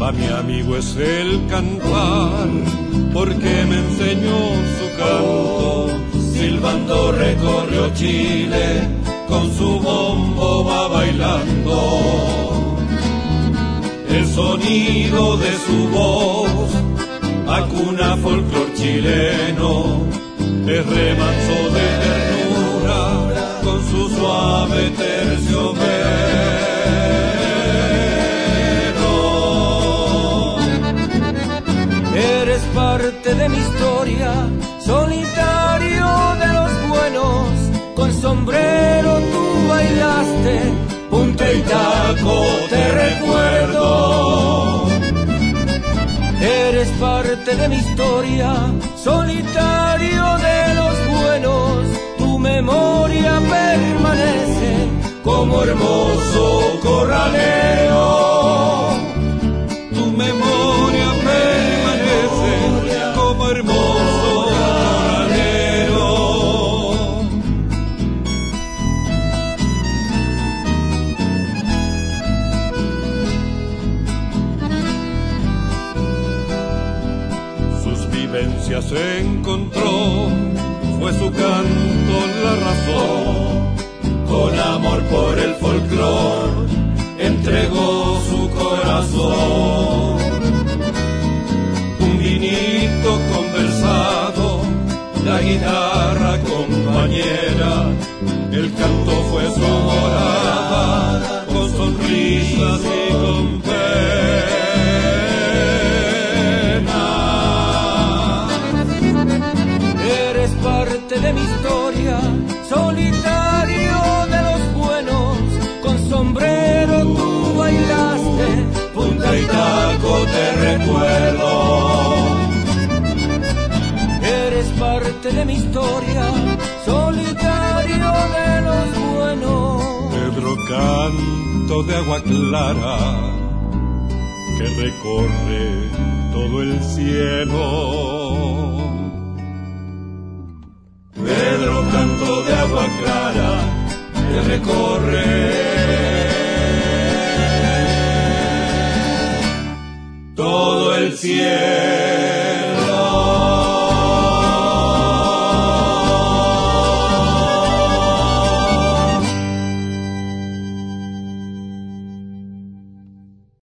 Pa' mi amigo es el cantar, porque me enseñó su canto. Silbando recorrió Chile, con su bombo va bailando. El sonido de su voz acuna folclor chileno, es remanso de ternura con su suave terciopelo. Eres parte de mi historia, solitario de los buenos, con sombrero tú bailaste, punta y taco te recuerdo. Eres parte de mi historia, solitario de los buenos, tu memoria permanece como hermoso corralero. Tu memoria permanece como hermoso corralero. Sus vivencias encontró, fue su canto la razón. Con amor por el folclor entregó su corazón. Un vinito conversado, la guitarra compañera, el canto fue su morada, con sonrisas y con penas. Eres parte de mi historia, solitario de los buenos, con sombrero tú bailaste, punta y taco te recuerdo. Eres parte de mi historia, solitario de los buenos. Pedro, canto de agua clara que recorre todo el cielo. Pedro, canto de agua clara que recorre todo el cielo.